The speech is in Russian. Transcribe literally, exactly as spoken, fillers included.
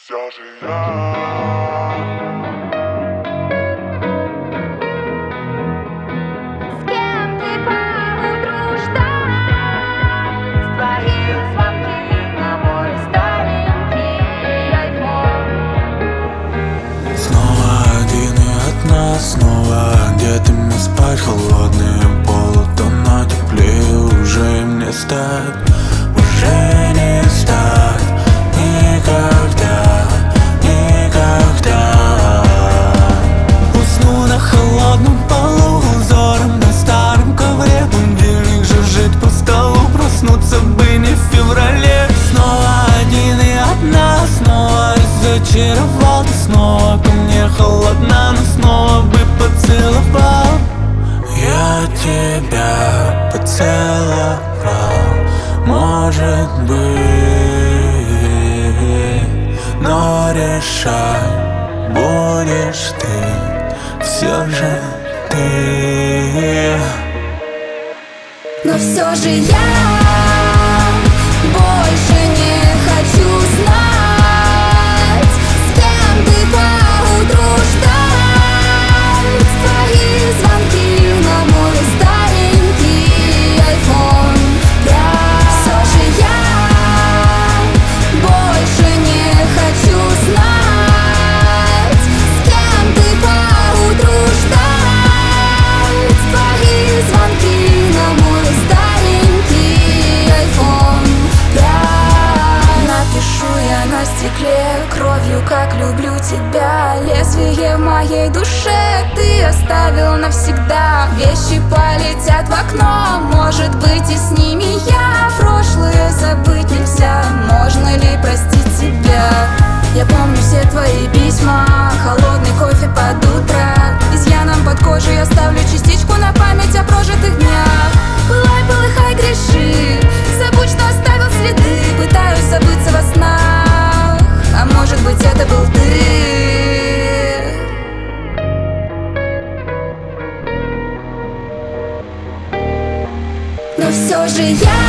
все же я. Снова где-то мне спать, холодные полутона, теплее уже им не стать, уже не стать никогда, никогда. Усну на холодном полу, взором на старом ковре, будильник жужжит по столу, проснуться бы не в феврале. Снова один и одна, снова разочаровал ты, снова ко мне холодна, но снова бы поцеловал. Я тебя поцеловал, может быть, но решай, будешь ты, все же ты. Но все же я больше не хочу знать, с кем ты поутру ждать. Твои звонки на мой старенький айфон. Все же я больше не хочу знать, с кем ты поутру ждать. Твои звонки на мой старенький айфон. Напишу я на стекле кровью, как люблю тебя. Лезвие в моей душе ты оставил навсегда. Вещи полетят в окно, может быть, и с ними я. Прошлое забыть нельзя, можно ли простить тебя? Я помню все твои письма, холодный кофе под утро. Изъяном под кожей оставлю частичку на память о прожитых днях. Пылай, полыхай, греши, забудь, что оставил следы. Пытаюсь забыться во снах, а может быть, это был ты. Но все же я